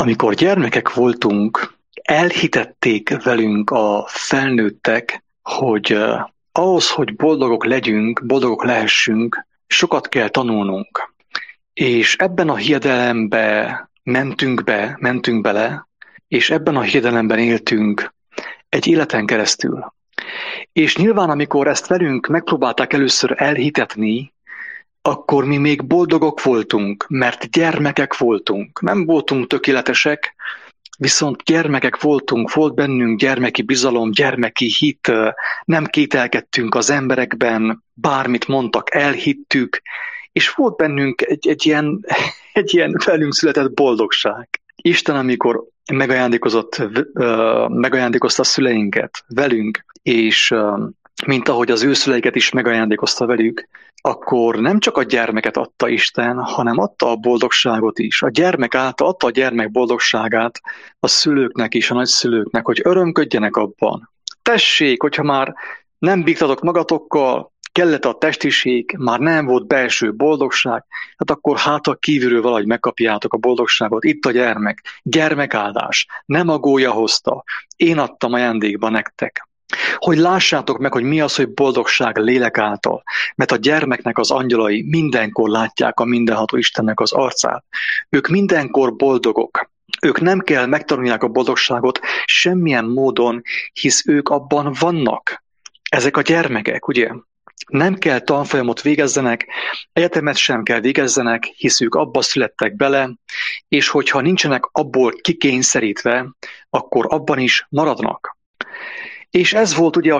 Amikor gyermekek voltunk, elhitették velünk a felnőttek, hogy ahhoz, hogy boldogok legyünk, boldogok lehessünk, sokat kell tanulnunk. És ebben a hiedelembe mentünk bele, és ebben a hiedelemben éltünk egy életen keresztül. És nyilván, amikor ezt velünk megpróbálták először elhitetni, akkor mi még boldogok voltunk, mert gyermekek voltunk. Nem voltunk tökéletesek, viszont gyermekek voltunk, volt bennünk gyermeki bizalom, gyermeki hit, nem kételkedtünk az emberekben, bármit mondtak, elhittük, és volt bennünk egy ilyen velünk született boldogság. Isten, amikor megajándékozta a szüleinket velünk, és mint ahogy az ő szüleiket is megajándékozta velük, akkor nem csak a gyermeket adta Isten, hanem adta a boldogságot is. A gyermek által adta a gyermek boldogságát a szülőknek és a nagyszülőknek, hogy örömködjenek abban. Tessék, hogyha már nem bígtatok magatokkal, kellett a testiség, már nem volt belső boldogság, hát akkor a kívülről valahogy megkapjátok a boldogságot. Itt a gyermek, gyermekáldás, nem a gólya hozta, én adtam ajándékba nektek. Hogy lássátok meg, hogy mi az, hogy boldogság lélek által, mert a gyermeknek az angyalai mindenkor látják a mindenható Istennek az arcát. Ők mindenkor boldogok. Ők nem kell megtanulják a boldogságot semmilyen módon, hisz ők abban vannak. Ezek a gyermekek, ugye? Nem kell tanfolyamot végezzenek, egyetemet sem kell végezzenek, hisz ők abba születtek bele, és hogyha nincsenek abból kikényszerítve, akkor abban is maradnak. És ez volt ugye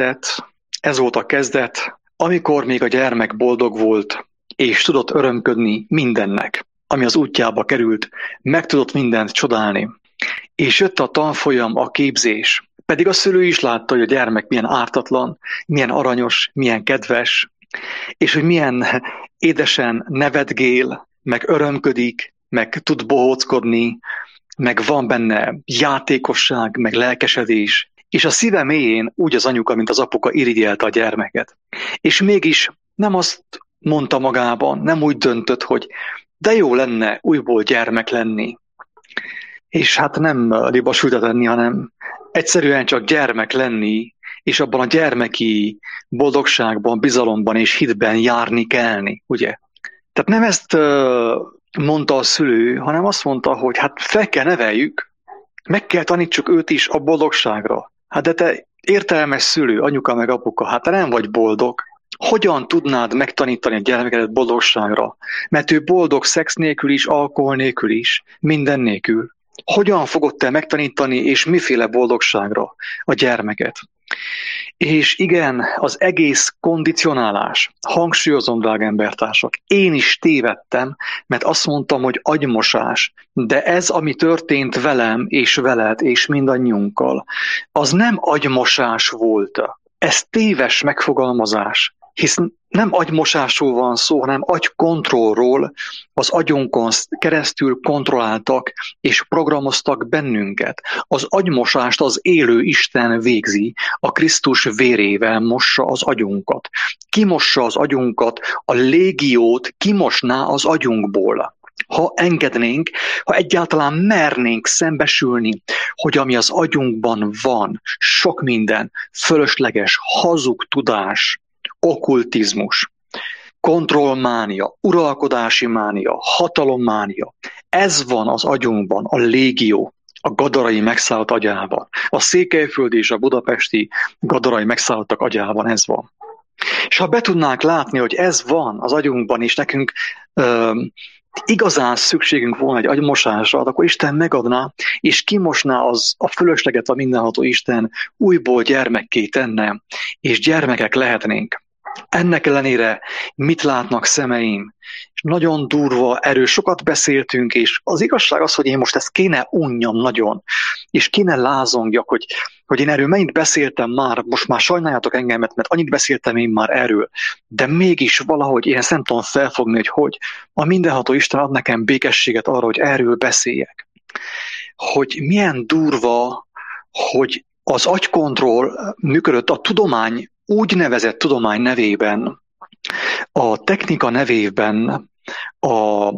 a kezdet, amikor még a gyermek boldog volt, és tudott örömködni mindennek, ami az útjába került, meg tudott mindent csodálni. És jött a tanfolyam, a képzés, pedig a szülő is látta, hogy a gyermek milyen ártatlan, milyen aranyos, milyen kedves, és hogy milyen édesen nevetgél, meg örömködik, meg tud bohóckodni, meg van benne játékosság, meg lelkesedés, és a szíve mélyén úgy az anyuka, mint az apuka irigyelte a gyermeket. És mégis nem azt mondta magában, nem úgy döntött, hogy de jó lenne újból gyermek lenni. És hát nem libasültet lenni, hanem egyszerűen csak gyermek lenni, és abban a gyermeki boldogságban, bizalomban és hitben járni kelni, ugye? Tehát nem ezt mondta a szülő, hanem azt mondta, hogy hát fel kell neveljük, meg kell tanítsuk őt is a boldogságra. Hát de te értelmes szülő, anyuka meg apuka, hát te nem vagy boldog. Hogyan tudnád megtanítani a gyermekedet boldogságra? Mert ő boldog szex nélkül is, alkohol nélkül is, minden nélkül. Hogyan fogod te megtanítani, és miféle boldogságra a gyermeket? És igen, az egész kondicionálás, hangsúlyozom, drága embertársak, én is tévedtem, mert azt mondtam, hogy agymosás, de ez, ami történt velem és veled és mindannyiunkkal, az nem agymosás volt. Ez téves megfogalmazás, hisz nem agymosásról van szó, hanem agykontrollról, az agyunkon keresztül kontrolláltak és programoztak bennünket. Az agymosást az élő Isten végzi, a Krisztus vérével mossa az agyunkat. Kimossa az agyunkat, a légiót kimosná az agyunkból. Ha engednénk, ha egyáltalán mernénk szembesülni, hogy ami az agyunkban van, sok minden, fölösleges, hazug tudás, okkultizmus, kontrollmánia, uralkodási mánia, hatalommánia. Ez van az agyunkban, a légió, a gadarai megszállt agyában. A székelyföldi és a budapesti gadarai megszálltak agyában ez van. És ha be tudnánk látni, hogy ez van az agyunkban, és nekünk igazán szükségünk volna egy agymosásra, akkor Isten megadná, és kimosná a fölösleget a mindenható Isten, újból gyermekké tenne, és gyermekek lehetnénk. Ennek ellenére mit látnak szemeim? Nagyon durva, erről sokat beszéltünk, és az igazság az, hogy én most ezt kéne unjam nagyon, és kéne lázongjak, hogy én erről mennyit beszéltem már, most már sajnáljátok engemet, mert annyit beszéltem én már erről, de mégis valahogy én ezt nem tudom felfogni, hogy a mindenható Isten ad nekem békességet arra, hogy erről beszéljek. Hogy milyen durva, hogy az agykontroll működött a tudomány, úgynevezett tudomány nevében, a technika nevében, a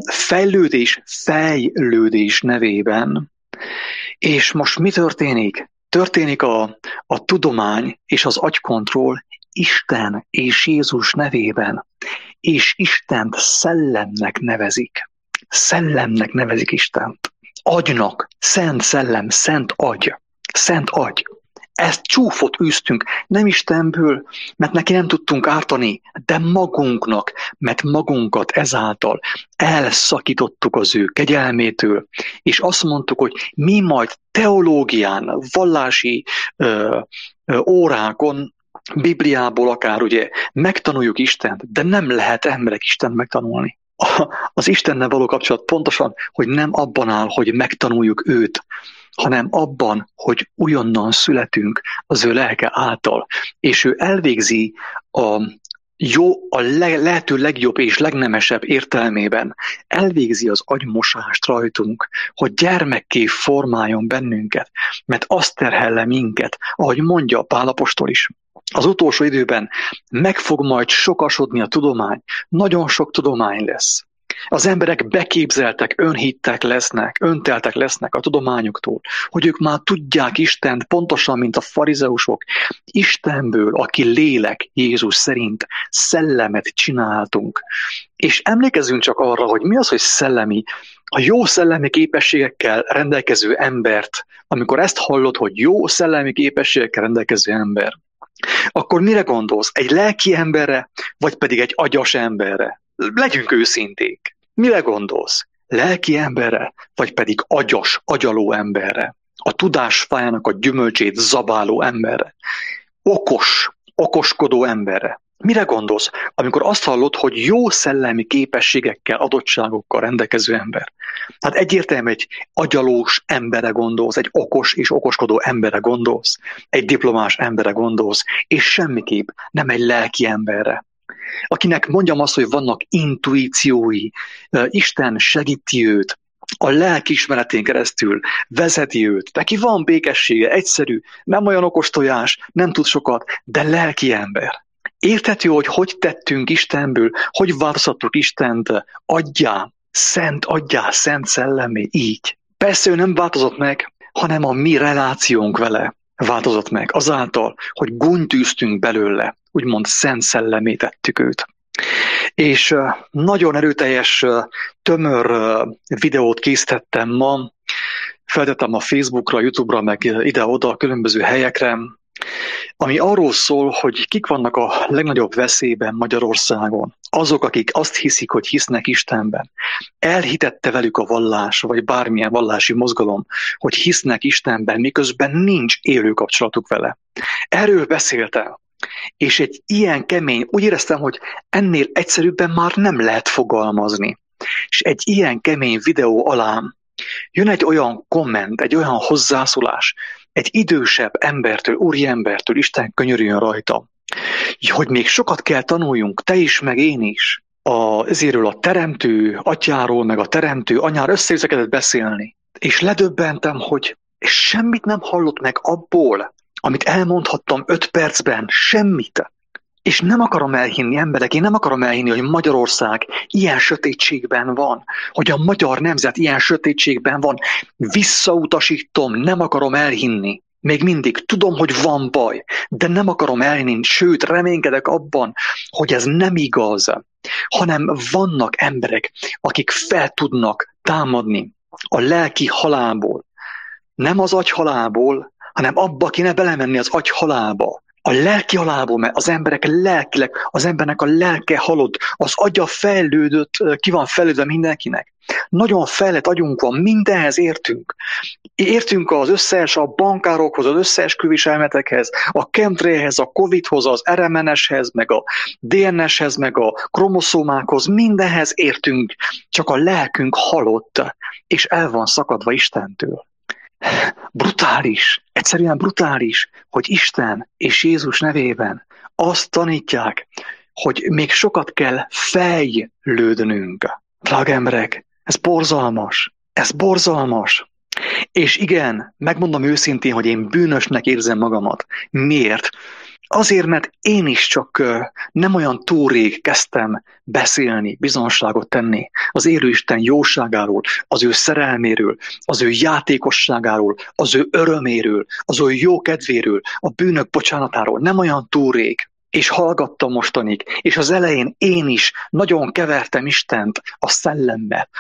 fejlődés nevében. És most mi történik? Történik a tudomány és az agykontroll Isten és Jézus nevében, és Istent szellemnek nevezik. Szellemnek nevezik Istent. Agynak, szent szellem, szent agy. Szent agy. Ezt csúfot űztünk, nem Istenből, mert neki nem tudtunk ártani, de magunknak, mert magunkat ezáltal elszakítottuk az ő kegyelmétől, és azt mondtuk, hogy mi majd teológián, vallási órákon, Bibliából akár ugye megtanuljuk Istent, de nem lehet emberek Istent megtanulni. Az Istennel való kapcsolat pontosan, hogy nem abban áll, hogy megtanuljuk őt, hanem abban, hogy újonnan születünk az ő lelke által, és ő elvégzi a lehető legjobb és legnemesebb értelmében, elvégzi az agymosást rajtunk, hogy gyermekké formáljon bennünket, mert azt terhel le minket, ahogy mondja Pál apostol is. Az utolsó időben meg fog majd sokasodni a tudomány, nagyon sok tudomány lesz. Az emberek beképzeltek, önhittek lesznek, önteltek lesznek a tudományuktól, hogy ők már tudják Istent pontosan, mint a farizeusok. Istenből, aki lélek, Jézus szerint szellemet csináltunk. És emlékezzünk csak arra, hogy mi az, hogy szellemi, a jó szellemi képességekkel rendelkező embert, amikor ezt hallod, hogy jó szellemi képességekkel rendelkező ember, akkor mire gondolsz? Egy lelki emberre, vagy pedig egy agyas emberre? Legyünk őszinték. Mire gondolsz? Lelki emberre, vagy pedig agyas, agyaló emberre? A tudás fájának a gyümölcsét zabáló emberre? Okoskodó emberre? Mire gondolsz, amikor azt hallod, hogy jó szellemi képességekkel, adottságokkal rendelkező ember? Hát egyértelműen egy agyalós emberre gondolsz, egy okos és okoskodó emberre gondolsz, egy diplomás emberre gondolsz, és semmiképp nem egy lelki emberre. Akinek mondjam azt, hogy vannak intuíciói, Isten segíti őt, a lelkiismeretén keresztül vezeti őt. Neki van békessége, egyszerű, nem olyan okos tojás, nem tud sokat, de lelki ember. Érthető, hogy tettünk Istenből, hogy változtattuk Istent adjá, szent szellemé, így. Persze ő nem változott meg, hanem a mi relációnk vele változott meg. Azáltal, hogy gúnytűztünk belőle, úgymond szent szellemé tettük őt. És nagyon erőteljes, tömör videót készítettem ma, feltettem a Facebookra, YouTube-ra, meg ide-oda, különböző helyekre, ami arról szól, hogy kik vannak a legnagyobb veszélyben Magyarországon. Azok, akik azt hiszik, hogy hisznek Istenben. Elhitette velük a vallás, vagy bármilyen vallási mozgalom, hogy hisznek Istenben, miközben nincs élő kapcsolatuk vele. Erről beszéltem. És egy ilyen kemény, úgy éreztem, hogy ennél egyszerűbben már nem lehet fogalmazni. És egy ilyen kemény videó alá jön egy olyan komment, egy olyan hozzászólás, egy idősebb embertől, úriembertől, Isten könyörüljön rajta, hogy még sokat kell tanuljunk, te is, meg én is, ezéről a teremtő atyáról, meg a teremtő anyáról összeüzekedett beszélni. És ledöbbentem, hogy semmit nem hallott meg abból, amit elmondhattam 5 percben, semmit. És nem akarom elhinni, emberek, én nem akarom elhinni, hogy Magyarország ilyen sötétségben van, hogy a magyar nemzet ilyen sötétségben van. Visszautasítom, nem akarom elhinni. Még mindig tudom, hogy van baj, de nem akarom elhinni, sőt, reménykedek abban, hogy ez nem igaz, hanem vannak emberek, akik fel tudnak támadni a lelki halálból. Nem az agy halálból, hanem abba kéne belemenni az agy halálba. A lelki halálból, mert az emberek lelkileg, az embernek a lelke halott, az agya fejlődött, ki van fejlődve mindenkinek. Nagyon fejlett agyunk van, mindenhez értünk. Értünk az összes, a bankárokhoz, az összeesküvés elméletekhez, a chemtrailhez, a Covidhoz, az RMNS-hez, meg a DNS-hez, meg a kromoszómákhoz, mindenhez értünk, csak a lelkünk halott, és el van szakadva Istentől. Brutális, egyszerűen brutális, hogy Isten és Jézus nevében azt tanítják, hogy még sokat kell fejlődnünk. Drága emberek, ez borzalmas. És igen, megmondom őszintén, hogy én bűnösnek érzem magamat. Miért? Azért, mert én is csak nem olyan túl rég kezdtem beszélni, bizonságot tenni az élő Isten jóságáról, az ő szerelméről, az ő játékosságáról, az ő öröméről, az ő jó kedvéről, a bűnök bocsánatáról. Nem olyan túl rég. És hallgattam mostanig, és az elején én is nagyon kevertem Istent a szellemmel,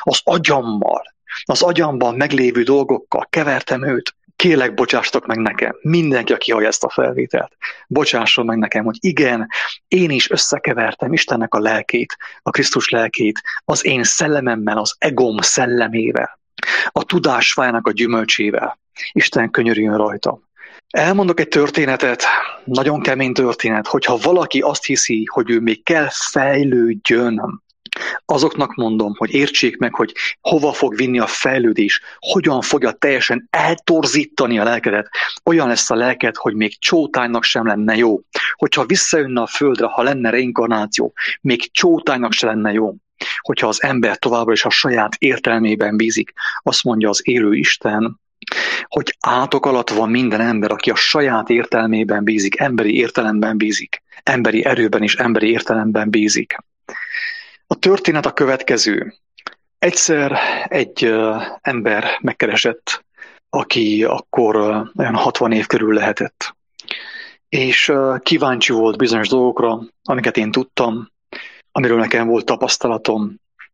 az agyamban meglévő dolgokkal kevertem őt. Kérlek, bocsássatok meg nekem, mindenki, aki hallja ezt a felvételt, bocsásson meg nekem, hogy igen, én is összekevertem Istennek a lelkét, a Krisztus lelkét, az én szellememmel, az egóm szellemével, a tudás fájának a gyümölcsével. Isten könyörüljön rajtam. Elmondok egy történetet, nagyon kemény történet, hogyha valaki azt hiszi, hogy ő még kell fejlődjön, azoknak mondom, hogy értsék meg, hogy hova fog vinni a fejlődés, hogyan fogja teljesen eltorzítani a lelkedet. Olyan lesz a lelked, hogy még csótánynak sem lenne jó. Hogyha visszajönne a földre, ha lenne reinkarnáció, még csótánynak sem lenne jó. Hogyha az ember továbbra is a saját értelmében bízik, azt mondja az élő Isten, hogy átok alatt van minden ember, aki a saját értelmében bízik, emberi értelemben bízik, emberi erőben és emberi értelemben bízik. A történet a következő. Egyszer egy ember megkeresett, aki akkor olyan 60 év körül lehetett. És kíváncsi volt bizonyos dolgokra, amiket én tudtam, amiről nekem volt tapasztalatom,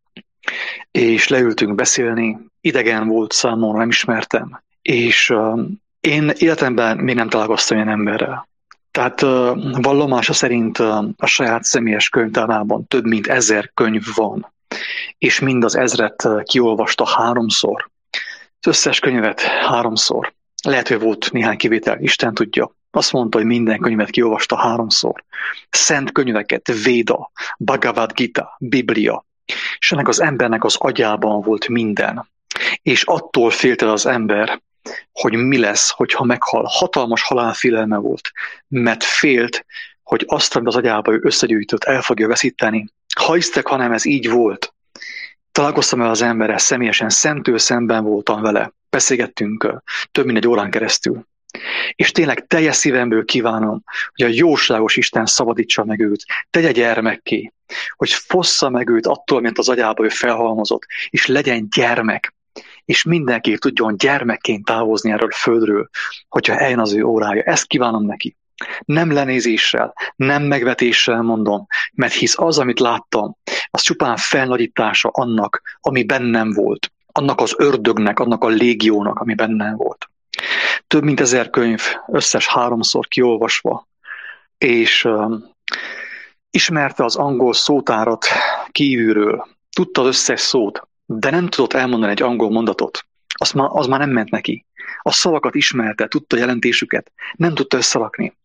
és leültünk beszélni. Idegen volt számomra, nem ismertem. És én életemben még nem találkoztam ilyen emberrel. Tehát vallomása szerint a saját személyes könyvtárában több mint 1000 könyv van, és mind az 1000-et kiolvasta 3-szor. Az összes könyvet 3-szor. Lehet, hogy volt néhány kivétel, Isten tudja. Azt mondta, hogy minden könyvet kiolvasta 3-szor. Szent könyveket, Véda, Bhagavad Gita, Biblia. És ennek az embernek az agyában volt minden. És attól félt el az ember, hogy mi lesz, hogyha meghal. Hatalmas halálfélelme volt, mert félt, hogy azt, amit az agyába ő összegyűjtött, el fogja veszíteni. Ha hisztek, hanem ez így volt. Találkoztam el az emberrel személyesen, szemtől szemben voltam vele. Beszélgettünk több mint 1 órán keresztül. És tényleg teljes szívemből kívánom, hogy a jóságos Isten szabadítsa meg őt, tegye gyermekké, hogy fossza meg őt attól, mint az agyába ő felhalmozott, és legyen gyermek, és mindenki tudjon gyermekként távozni erről a földről, hogyha eljön az ő órája. Ezt kívánom neki. Nem lenézéssel, nem megvetéssel mondom, mert hisz az, amit láttam, az csupán felnagyítása annak, ami bennem volt. Annak az ördögnek, annak a légiónak, ami bennem volt. Több mint 1000 könyv, összes 3-szor kiolvasva, és ismerte az angol szótárat kívülről, tudta az összes szót, de nem tudott elmondani egy angol mondatot. Az már nem ment neki. A szavakat ismerte, tudta a jelentésüket, nem tudta összerakni.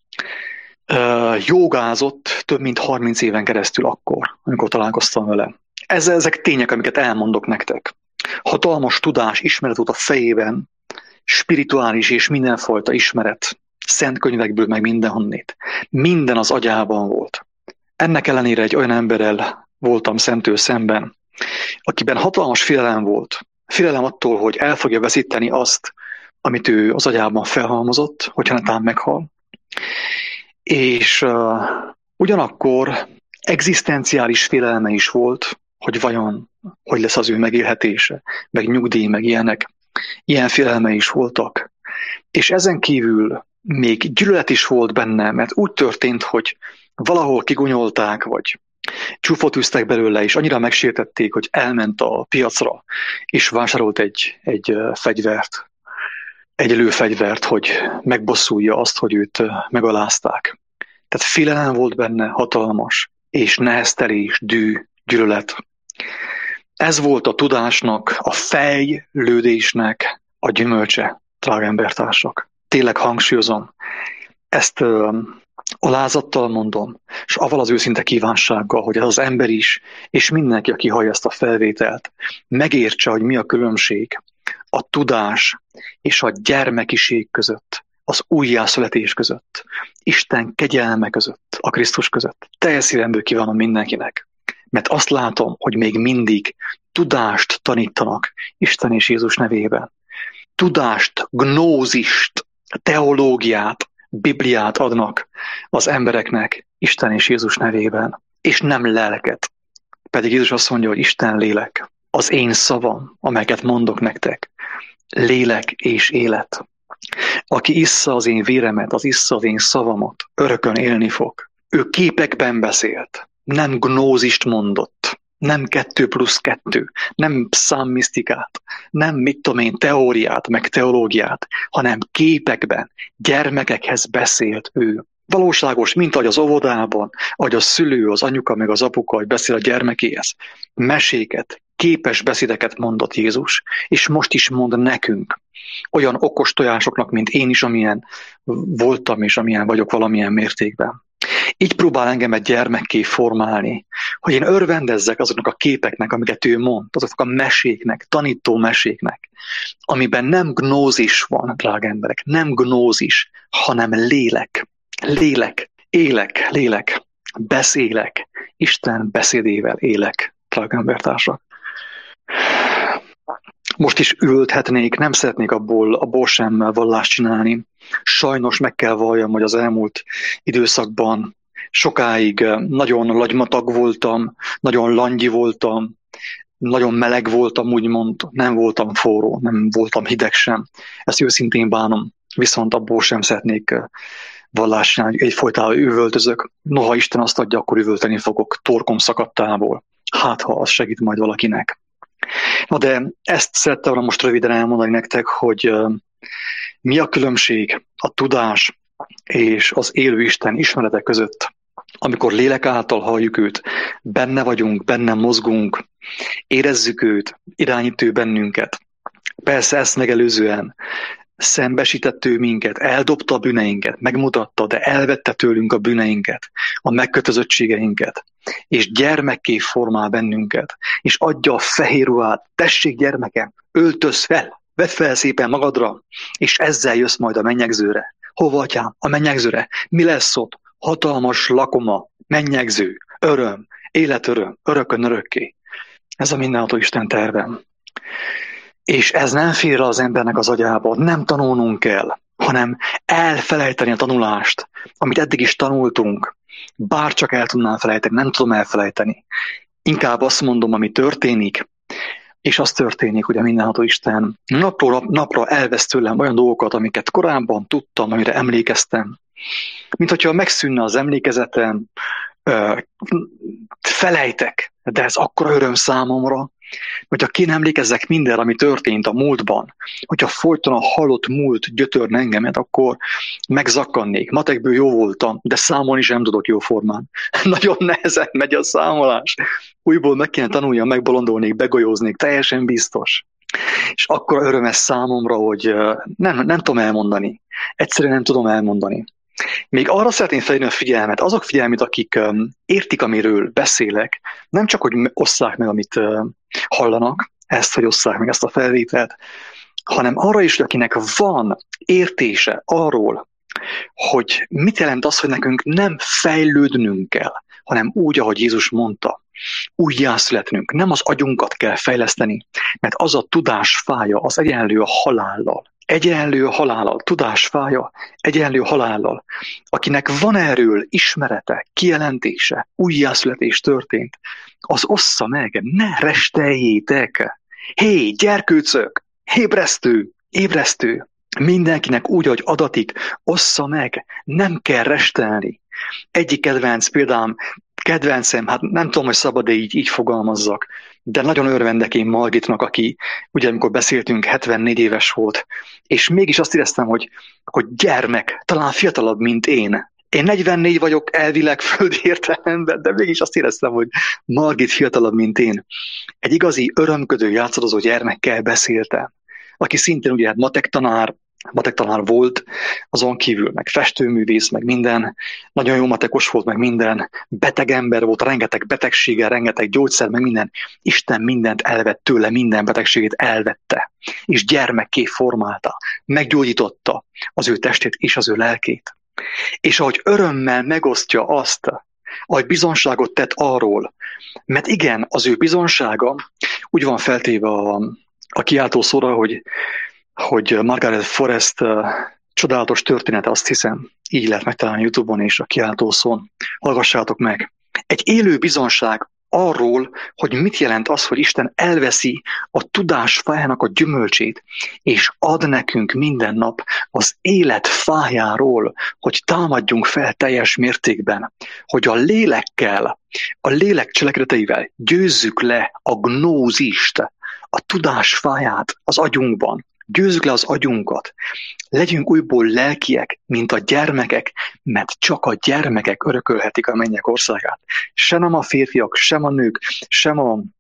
Jogázott több mint 30 éven keresztül akkor, amikor találkoztam vele. Ezek tények, amiket elmondok nektek. Hatalmas tudás, ismeret volt a fejében, spirituális és mindenfajta ismeret, szent könyvekből meg mindenhonnét. Minden az agyában volt. Ennek ellenére egy olyan emberrel voltam szemtől szemben, akiben hatalmas félelem volt. Félelem attól, hogy el fogja veszíteni azt, amit ő az agyában felhalmozott, hogyha netán meghal. És ugyanakkor egzisztenciális félelme is volt, hogy vajon hogy lesz az ő megélhetése, meg nyugdíj, meg ilyenek. Ilyen félelme is voltak. És ezen kívül még gyűlölet is volt benne, mert úgy történt, hogy valahol kigunyolták, vagy csúfot üztek belőle, és annyira megsértették, hogy elment a piacra, és vásárolt egy fegyvert, egy lőfegyvert, hogy megbosszulja azt, hogy őt megalázták. Tehát félelem volt benne, hatalmas, és neheztelés, dű, gyűlölet. Ez volt a tudásnak, a fejlődésnek a gyümölcse, drága embertársak. Tényleg hangsúlyozom, ezt alázattal mondom, és avval az őszinte kívánsággal, hogy ez az ember is, és mindenki, aki hallja ezt a felvételt, megértse, hogy mi a különbség a tudás és a gyermekiség között, az újjászületés között, Isten kegyelme között, a Krisztus között. Teljes szívemből kívánom mindenkinek, mert azt látom, hogy még mindig tudást tanítanak Isten és Jézus nevében. Tudást, gnózist, teológiát, Bibliát adnak az embereknek Isten és Jézus nevében, és nem lelket. Pedig Jézus azt mondja, hogy Isten lélek, az én szavam, amelyeket mondok nektek, lélek és élet. Aki issza az én véremet, az issza az én szavamat, örökön élni fog. Ő képekben beszélt, nem gnózist mondott, nem 2+2, nem számmisztikát, nem mit tudom én, teóriát, meg teológiát, hanem képekben, gyermekekhez beszélt ő. Valóságos, mint ahogy az óvodában, ahogy a szülő, az anyuka, meg az apuka, hogy beszél a gyermekéhez. Meséket, képes beszédeket mondott Jézus, és most is mond nekünk. Olyan okos tojásoknak, mint én is, amilyen voltam, és amilyen vagyok valamilyen mértékben. Így próbál engemet gyermekké formálni, hogy én örvendezzek azoknak a képeknek, amiket ő mond, azoknak a meséknek, tanító meséknek, amiben nem gnózis van, drága emberek, nem gnózis, hanem lélek. Lélek, élek, lélek, beszélek, Isten beszédével élek, drága embertársak. Most is ülthetnék, nem szeretnék abból sem vallást csinálni. Sajnos meg kell valljam, hogy az elmúlt időszakban sokáig nagyon lagymatag voltam, nagyon langyi voltam, nagyon meleg voltam, úgymond, nem voltam forró, nem voltam hideg sem. Ezt őszintén bánom, viszont abból sem szeretnék vallást csinálni, egyfolytában üvöltözök. Noha Isten azt adja, akkor üvölteni fogok torkom szakadtából. Hát, ha az segít majd valakinek. Na de ezt szerettem volna most röviden elmondani nektek, hogy mi a különbség a tudás és az élő Isten ismerete között, amikor lélek által halljuk őt, benne vagyunk, benne mozgunk, érezzük őt, irányít ő bennünket. Persze ezt megelőzően szembesített ő minket, eldobta a bűneinket, megmutatta, de elvette tőlünk a bűneinket, a megkötözöttségeinket, és gyermekké formál bennünket, és adja a fehér ruhát, tessék gyermekem, öltöz fel, vedd fel szépen magadra, és ezzel jössz majd a mennyegzőre. Hova, atyám? A mennyegzőre. Mi lesz ott? Hatalmas lakoma, mennyegző, öröm, életöröm, örökön örökké. Ez a mindenható Isten tervem. És ez nem fér az embernek az agyába, nem tanulnunk kell, hanem elfelejteni a tanulást, amit eddig is tanultunk. Bárcsak el tudnám felejteni, nem tudom elfelejteni. Inkább azt mondom, ami történik, és az történik, hogy a mindenható Isten napról napra elvesz tőlem olyan dolgokat, amiket korábban tudtam, amire emlékeztem. Mint hogyha megszűnne az emlékezetem, felejtek, de ez akkora öröm számomra, hogyha ki nem emlékezzek mindenre, ami történt a múltban, hogyha folyton a halott múlt gyötörne engemet, akkor megzakkannék. Matekből jó voltam, de számolni sem tudok jóformán. Nagyon nehezen megy a számolás. Újból meg kéne tanuljam, megbolondolnék, begolyóznék, teljesen biztos. És akkor öröm ez számomra, hogy nem tudom elmondani. Egyszerűen nem tudom elmondani. Még arra szeretném felhívni a figyelmet, azok figyelmét, akik értik, amiről beszélek, nem csak, hogy osszák meg, amit hallanak, ezt, hogy osszák meg ezt a felvételt, hanem arra is, hogy akinek van értése arról, hogy mit jelent az, hogy nekünk nem fejlődnünk kell, hanem úgy, ahogy Jézus mondta, újjászületnünk. Nem az agyunkat kell fejleszteni, mert az a tudásfája, az egyenlő a halállal. Egyenlő a halállal, tudásfája, egyenlő a halállal. Akinek van erről ismerete, kijelentése, újjászületés történt, az ossza meg, ne resteljétek. Hé, gyerkőcök, ébresztő, mindenkinek úgy, hogy adatik, ossza meg, nem kell restelni. Egyik kedvencem, hát nem tudom, hogy szabad-e így fogalmazzak, de nagyon örvendek én Margitnak, aki, ugye amikor beszéltünk, 74 éves volt, és mégis azt éreztem, hogy gyermek, talán fiatalabb, mint én. Én 44 vagyok elvileg földi értelemben, de mégis azt éreztem, hogy Margit fiatalabb, mint én. Egy igazi örömködő, játszadozó gyermekkel beszéltem, aki szintén ugye matektanár volt, azon kívül meg festőművész, meg minden, nagyon jó matekos volt, meg minden, beteg ember volt, rengeteg betegsége, rengeteg gyógyszer, meg minden. Isten mindent elvett tőle, minden betegségét elvette, és gyermekké formálta, meggyógyította az ő testét és az ő lelkét. És ahogy örömmel megosztja azt, ahogy bizonságot tett arról, mert igen, az ő bizonsága úgy van feltéve a kiáltó szóra, hogy Margaret Forrest csodálatos története, azt hiszem, így lehet megtalálni YouTube-on és a kiáltószón. Hallgassátok meg! Egy élő bizonság arról, hogy mit jelent az, hogy Isten elveszi a tudás fájának a gyümölcsét, és ad nekünk minden nap az élet fájáról, hogy támadjunk fel teljes mértékben, hogy a lélekkel, a lélek cselekedeteivel győzzük le a gnózist, a tudás fáját az agyunkban. Győzzük le az agyunkat. Legyünk újból lelkiek, mint a gyermekek, mert csak a gyermekek örökölhetik a mennyek országát. Sem a férfiak, sem a nők, sem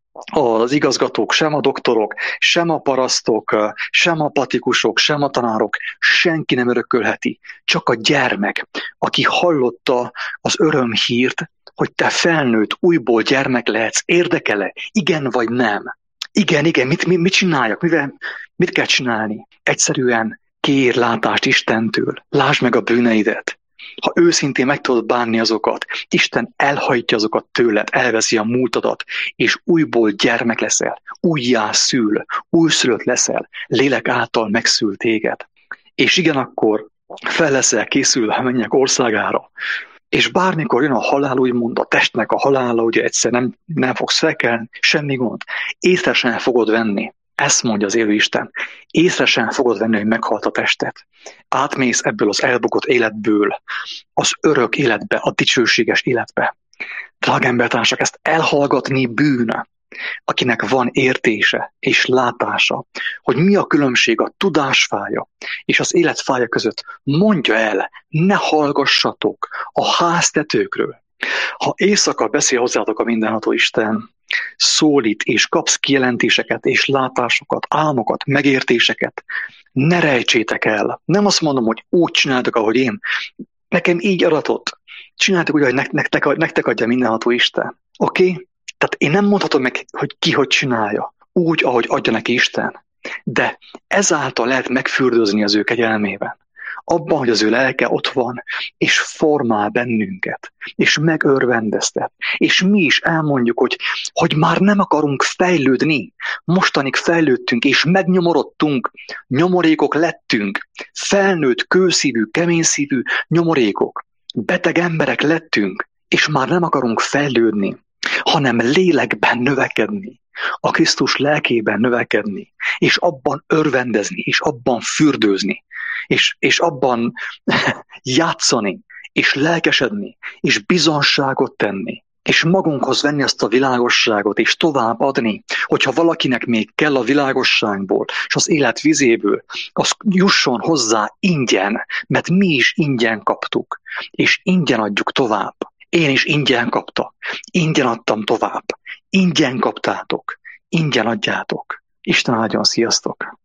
az igazgatók, sem a doktorok, sem a parasztok, sem a patikusok, sem a tanárok, senki nem örökölheti. Csak a gyermek, aki hallotta az örömhírt, hogy te felnőtt, újból gyermek lehetsz, érdekele, igen vagy nem. Igen, mit csináljak? Mit kell csinálni? Egyszerűen kér látást Istentől, lásd meg a bűneidet. Ha őszintén meg tudod bánni azokat, Isten elhajtja azokat tőled, elveszi a múltadat, és újból gyermek leszel, újjászül, újszülött leszel, lélek által megszül téged. És igen, akkor fel leszel készülve a mennyek országára. És bármikor jön a halál, úgymond a testnek a halála, ugye egyszer nem fogsz felkelni, semmi gond. Észre sem fogod venni. Ezt mondja az élő Isten. Észre sem fogod venni, hogy meghalt a testet. Átmész ebből az elbukott életből az örök életbe, a dicsőséges életbe. Drága embertársak, ezt elhallgatni bűn, akinek van értése és látása, hogy mi a különbség a tudásfája és az életfája között. Mondja el, ne hallgassatok a háztetőkről. Ha éjszaka beszél hozzátok a mindenható Isten, szólít és kapsz kijelentéseket és látásokat, álmokat, megértéseket, ne rejtsétek el. Nem azt mondom, hogy úgy csináltok, ahogy én. Nekem így aratott. Csináltok úgy, hogy nektek adja mindenható Isten. Oké? Tehát én nem mondhatom meg, hogy ki hogy csinálja. Úgy, ahogy adja neki Isten. De ezáltal lehet megfürdőzni az ő kegyelmében. Abban, hogy az ő lelke ott van, és formál bennünket, és megörvendeztet. És mi is elmondjuk, hogy már nem akarunk fejlődni. Mostanig fejlődtünk, és megnyomorodtunk, nyomorékok lettünk. Felnőtt, kőszívű, keményszívű nyomorékok. Beteg emberek lettünk, és már nem akarunk fejlődni, hanem lélekben növekedni, a Krisztus lelkében növekedni, és abban örvendezni, és abban fürdőzni, és abban játszani, és lelkesedni, és bizonságot tenni, és magunkhoz venni azt a világosságot, és tovább adni, hogyha valakinek még kell a világosságból, és az élet vizéből, az jusson hozzá ingyen, mert mi is ingyen kaptuk, és ingyen adjuk tovább. Én is ingyen kaptam, ingyen adtam tovább, ingyen kaptátok, ingyen adjátok. Isten áldjon, sziasztok!